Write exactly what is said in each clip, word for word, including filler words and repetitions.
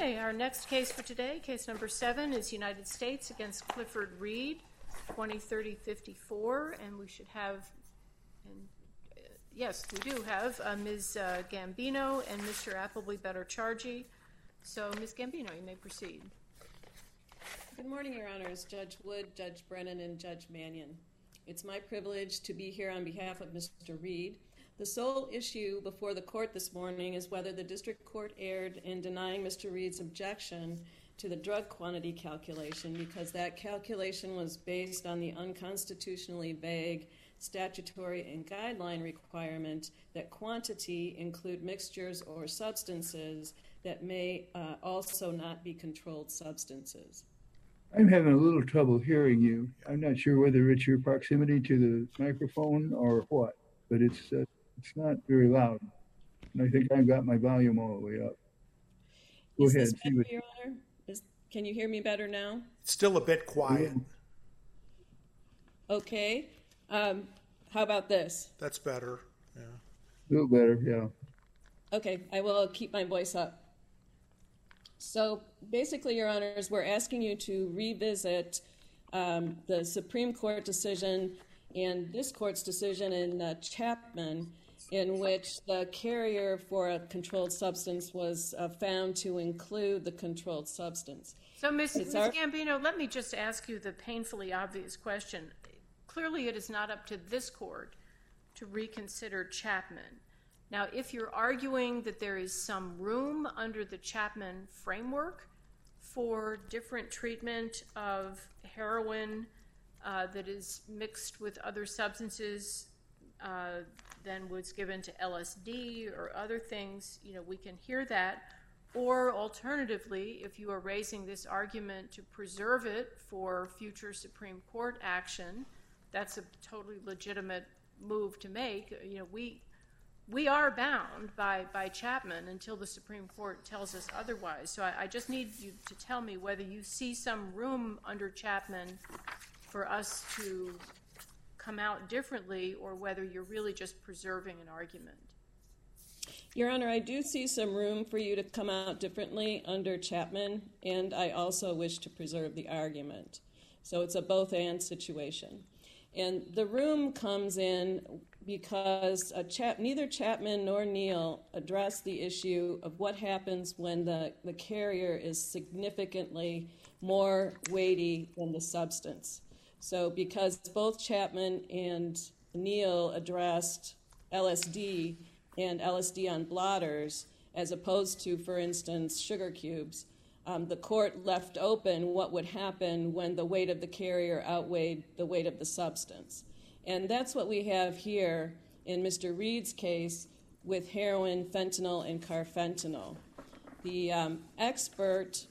Okay, our next case for today, case number seven, is United States against Clifford Reed, twenty thirty fifty-four, and we should have, and uh, yes, we do have uh, Miz Uh, Gambino and Mister Appleby Bettarcharjee. So, Miz Gambino, you may proceed. Good morning, Your Honors, Judge Wood, Judge Brennan, and Judge Mannion. It's my privilege to be here on behalf of Mister Reed. The sole issue before the court this morning is whether the district court erred in denying Mister Reed's objection to the drug quantity calculation because that calculation was based on the unconstitutionally vague statutory and guideline requirement that quantity include mixtures or substances that may uh, also not be controlled substances. I'm having a little trouble hearing you. I'm not sure whether it's your proximity to the microphone or what, but it's uh, it's not very loud. And I think I've got my volume all the way up. Go Is ahead. this better, Your Honor? Is, can you hear me better now? It's still a bit quiet. Okay. Um, how about this? That's better. Yeah. A little better, yeah. Okay, I will keep my voice up. So basically, Your Honors, we're asking you to revisit um, the Supreme Court decision and this court's decision in uh, Chapman, in which the carrier for a controlled substance was uh, found to include the controlled substance. So, Miz Miz our... Gambino, let me just ask you the painfully obvious question. Clearly, it is not up to this court to reconsider Chapman. Now, if you're arguing that there is some room under the Chapman framework for different treatment of heroin uh, that is mixed with other substances uh, than was given to L S D or other things, you know, we can hear that. Or alternatively, if you are raising this argument to preserve it for future Supreme Court action, that's a totally legitimate move to make. You know, we we are bound by, by Chapman until the Supreme Court tells us otherwise. So I, I just need you to tell me whether you see some room under Chapman for us to come out differently or whether you're really just preserving an argument. Your Honor, I do see some room for you to come out differently under Chapman, and I also wish to preserve the argument. So it's a both-and situation. And the room comes in because a Chap- neither Chapman nor Neal address the issue of what happens when the, the carrier is significantly more weighty than the substance. So because both Chapman and Neal addressed L S D and L S D on blotters, as opposed to, for instance, sugar cubes, um, the court left open what would happen when the weight of the carrier outweighed the weight of the substance. And that's what we have here in Mister Reed's case with heroin, fentanyl, and carfentanil. The um, expert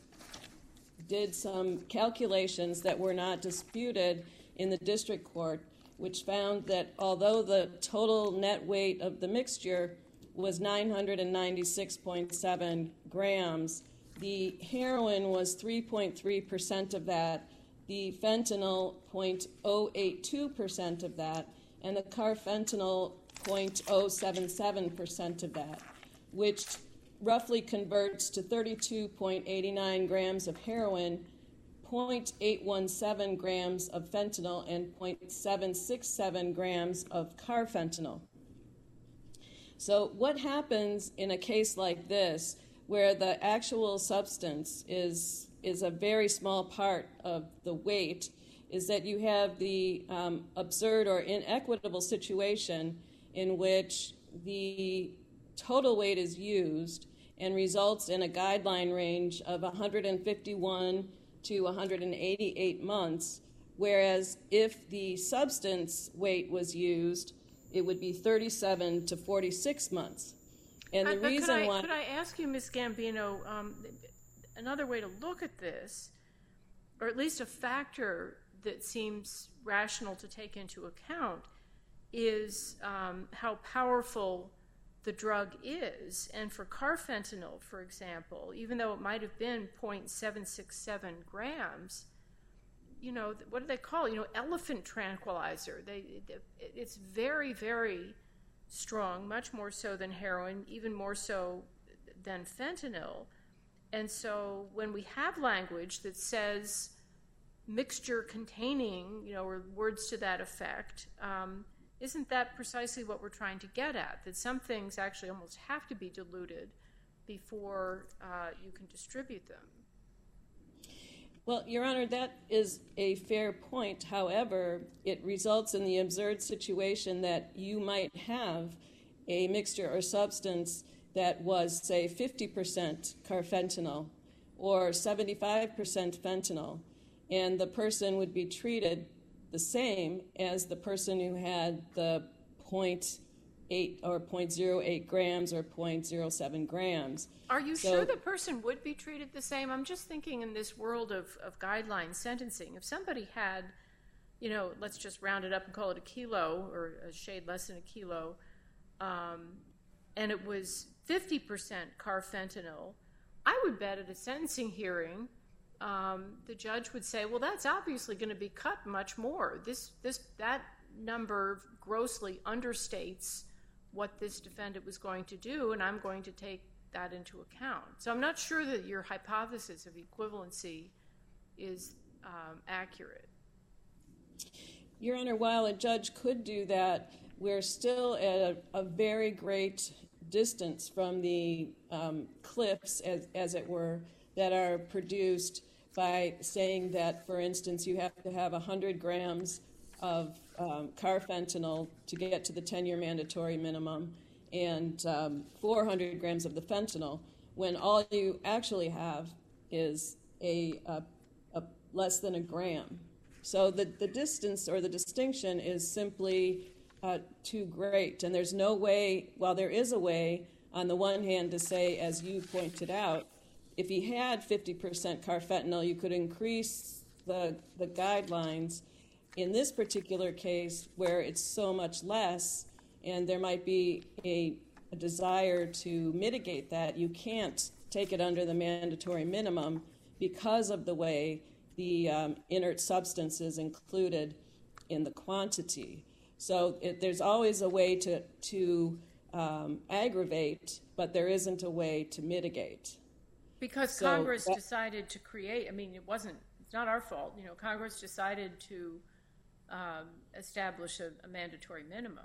did some calculations that were not disputed in the district court, which found that although the total net weight of the mixture was nine hundred ninety-six point seven grams, the heroin was three point three percent of that, the fentanyl zero point zero eight two percent of that, and the carfentanil zero point zero seven seven percent of that, which roughly converts to thirty-two point eight nine grams of heroin, zero point eight one seven grams of fentanyl, and zero point seven six seven grams of carfentanil. So what happens in a case like this, where the actual substance is is a very small part of the weight, is that you have the um, absurd or inequitable situation in which the total weight is used and results in a guideline range of one hundred fifty-one to one hundred eighty-eight months, whereas if the substance weight was used, it would be thirty-seven to forty-six months. And the but, but reason could I, why... Could I ask you, Miz Gambino, um, another way to look at this, or at least a factor that seems rational to take into account, is um, how powerful the drug is. And for carfentanil, for example, even though it might have been zero point seven six seven grams, you know, what do they call it? You know, elephant tranquilizer. They, it's very, very strong, much more so than heroin, even more so than fentanyl. And so when we have language that says mixture containing, you know, or words to that effect, um, isn't that precisely what we're trying to get at? That some things actually almost have to be diluted before uh, you can distribute them. Well, Your Honor, that is a fair point. However, it results in the absurd situation that you might have a mixture or substance that was, say, fifty percent carfentanil or seventy-five percent fentanyl, and the person would be treated the same as the person who had the zero point eight or zero point zero eight grams or zero point zero seven grams. Are you so, sure the person would be treated the same? I'm just thinking in this world of, of guideline sentencing, if somebody had, you know, let's just round it up and call it a kilo or a shade less than a kilo, um, and it was fifty percent carfentanil, I would bet at a sentencing hearing, um, the judge would say, well, that's obviously going to be cut much more. This, this, that number grossly understates what this defendant was going to do, and I'm going to take that into account. So I'm not sure that your hypothesis of equivalency is um, accurate. Your Honor, while a judge could do that, we're still at a, a very great distance from the um, cliffs, as, as it were, that are produced by saying that, for instance, you have to have one hundred grams of um, carfentanil to get to the ten-year mandatory minimum and um, four hundred grams of the fentanyl, when all you actually have is a, a, a less than a gram. So the, the distance or the distinction is simply uh, too great. And there's no way, while there is a way, on the one hand, to say, as you pointed out, if he had fifty percent carfentanil, you could increase the, the guidelines. In this particular case, where it's so much less, and there might be a, a desire to mitigate that, you can't take it under the mandatory minimum because of the way the um, inert substance is included in the quantity. So it, there's always a way to, to um, aggravate, but there isn't a way to mitigate. Because so Congress that, decided to create, I mean, it wasn't, it's not our fault, you know, Congress decided to um, establish a, a mandatory minimum.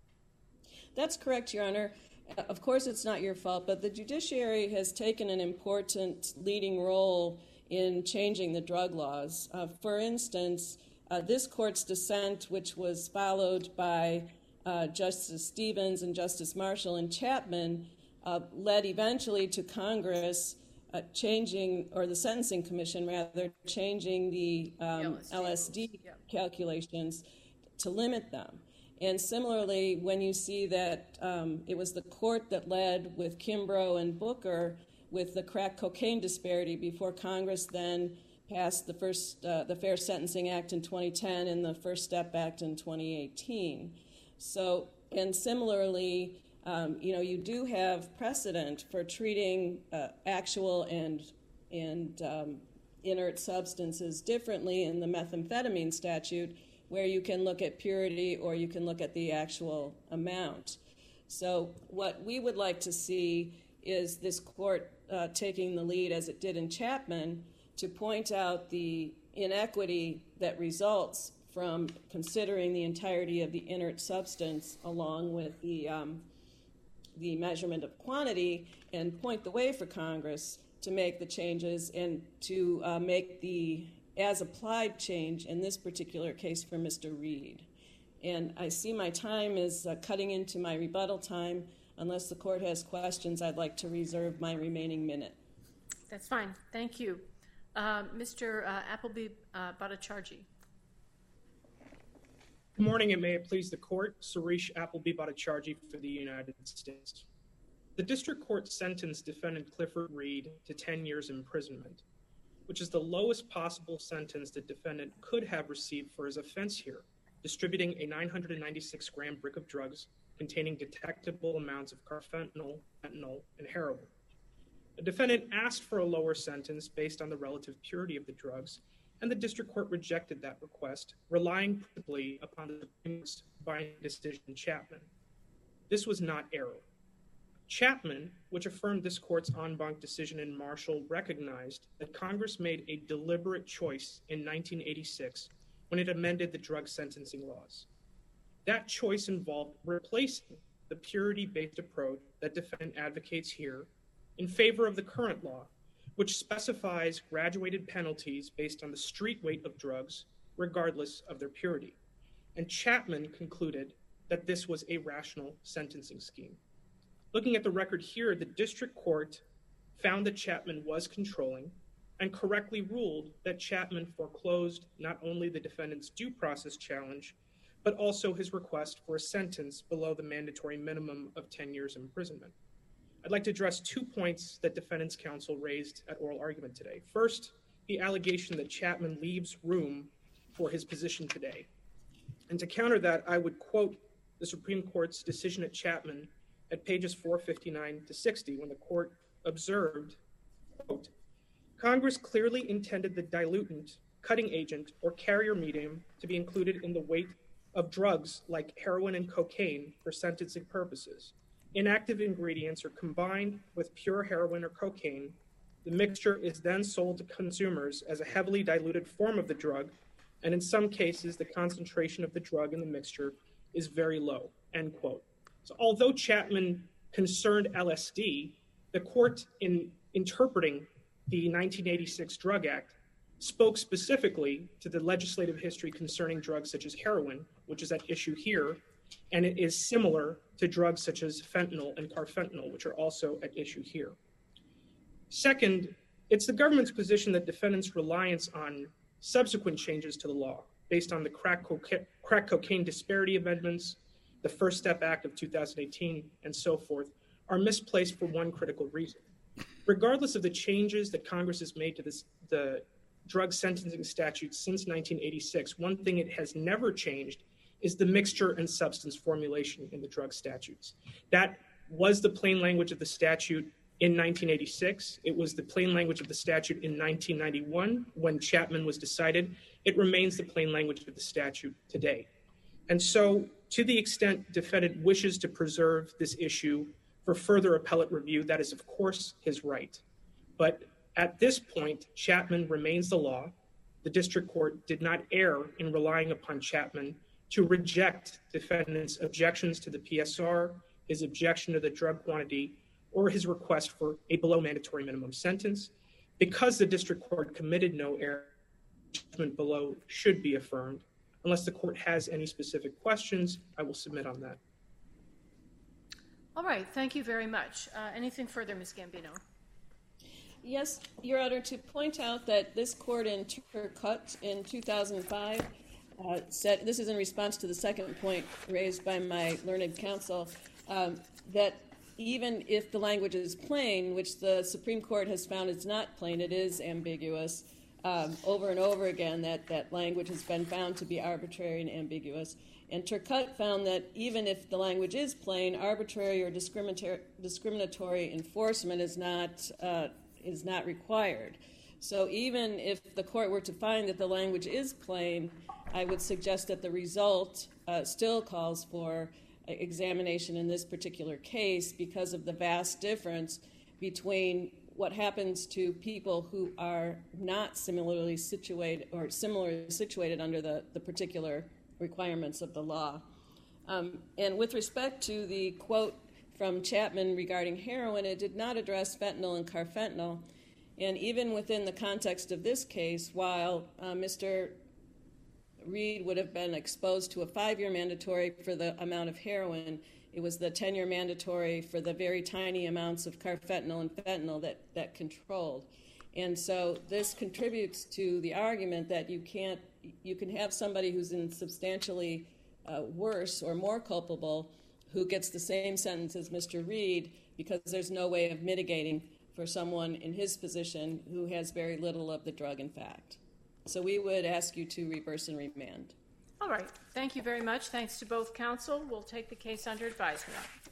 That's correct, Your Honor. Of course, it's not your fault, but the judiciary has taken an important leading role in changing the drug laws. Uh, for instance, uh, this court's dissent, which was followed by uh, Justice Stevens and Justice Marshall and Chapman, uh, led eventually to Congress uh, changing, or the Sentencing Commission rather, changing the um, L S D yep. calculations to limit them. And similarly, when you see that um, it was the court that led with Kimbrough and Booker with the crack cocaine disparity before Congress then passed the first, uh, the Fair Sentencing Act in twenty ten and the First Step Act in twenty eighteen. So, and similarly, um, you know, you do have precedent for treating uh, actual and and um, inert substances differently in the methamphetamine statute, where you can look at purity or you can look at the actual amount. So what we would like to see is this court uh, taking the lead, as it did in Chapman, to point out the inequity that results from considering the entirety of the inert substance along with the, um, the measurement of quantity, and point the way for Congress to make the changes and to uh, make the as-applied change in this particular case for Mister Reed. And I see my time is uh, cutting into my rebuttal time. Unless the court has questions, I'd like to reserve my remaining minute. That's fine. Thank you. Uh, Mister Uh, Appleby uh, Bhattacharjee. Good morning, and may it please the court. Suresh Appleby Bhattacharjee for the United States. The district court sentenced defendant Clifford Reed to ten years imprisonment, which is the lowest possible sentence the defendant could have received for his offense here, distributing a nine hundred ninety-six gram brick of drugs containing detectable amounts of carfentanil, fentanyl, and heroin. The defendant asked for a lower sentence based on the relative purity of the drugs, and the district court rejected that request, relying principally upon the Supreme Court's binding decision in Chapman. This was not error. Chapman, which affirmed this court's en banc decision in Marshall, recognized that Congress made a deliberate choice in nineteen eighty-six when it amended the drug sentencing laws. That choice involved replacing the purity-based approach that defendant advocates here in favor of the current law, which specifies graduated penalties based on the street weight of drugs, regardless of their purity. And Chapman concluded that this was a rational sentencing scheme. Looking at the record here, the district court found that Chapman was controlling and correctly ruled that Chapman foreclosed not only the defendant's due process challenge, but also his request for a sentence below the mandatory minimum of ten years imprisonment. I'd like to address two points that defendant's counsel raised at oral argument today. First, the allegation that Chapman leaves room for his position today. And to counter that, I would quote the Supreme Court's decision at Chapman at pages four fifty-nine to sixty, when the court observed, quote, Congress clearly intended the diluent, cutting agent, or carrier medium to be included in the weight of drugs like heroin and cocaine for sentencing purposes. Inactive ingredients are combined with pure heroin or cocaine. The mixture is then sold to consumers as a heavily diluted form of the drug, and in some cases, the concentration of the drug in the mixture is very low, end quote. So although Chapman concerned L S D, the court, in interpreting the nineteen eighty-six Drug Act, spoke specifically to the legislative history concerning drugs such as heroin, which is at issue here, and it is similar to drugs such as fentanyl and carfentanil, which are also at issue here. Second, it's the government's position that defendants' reliance on subsequent changes to the law, based on the crack, coca- crack cocaine disparity amendments, the First Step Act of two thousand eighteen, and so forth, are misplaced for one critical reason. Regardless of the changes that Congress has made to this, the drug sentencing statute since nineteen eighty-six, one thing it has never changed is the mixture and substance formulation in the drug statutes. That was the plain language of the statute in nineteen eighty-six. It was the plain language of the statute in nineteen ninety-one when Chapman was decided. It remains the plain language of the statute today. And so, to the extent defendant wishes to preserve this issue for further appellate review, that is, of course, his right. But at this point, Chapman remains the law. The district court did not err in relying upon Chapman to reject defendant's objections to the P S R, his objection to the drug quantity, or his request for a below mandatory minimum sentence. Because the district court committed no error, judgment below should be affirmed. Unless the court has any specific questions, I will submit on that. All right, thank you very much. Uh, anything further, Miz Gambino? Yes, Your Honor, to point out that this court in Turcotte in two thousand five uh, said, this is in response to the second point raised by my learned counsel, um, that even if the language is plain, which the Supreme Court has found it's not plain, it is ambiguous, um, over and over again, that, that language has been found to be arbitrary and ambiguous. And Turcotte found that even if the language is plain, arbitrary or discriminatory, discriminatory enforcement is not uh, is not required. So even if the court were to find that the language is plain, I would suggest that the result uh, still calls for examination in this particular case because of the vast difference between what happens to people who are not similarly situated or similarly situated under the, the particular requirements of the law. Um, and with respect to the quote from Chapman regarding heroin, it did not address fentanyl and carfentanil. And even within the context of this case, while uh, Mister Reed would have been exposed to a five-year mandatory for the amount of heroin, it was the ten-year mandatory for the very tiny amounts of carfentanil and fentanyl that, that controlled. And so this contributes to the argument that you can't, you can have somebody who's in substantially uh, worse or more culpable who gets the same sentence as Mister Reed because there's no way of mitigating for someone in his position who has very little of the drug, in fact. So we would ask you to reverse and remand. All right. Thank you very much. Thanks to both counsel. We'll take the case under advisement.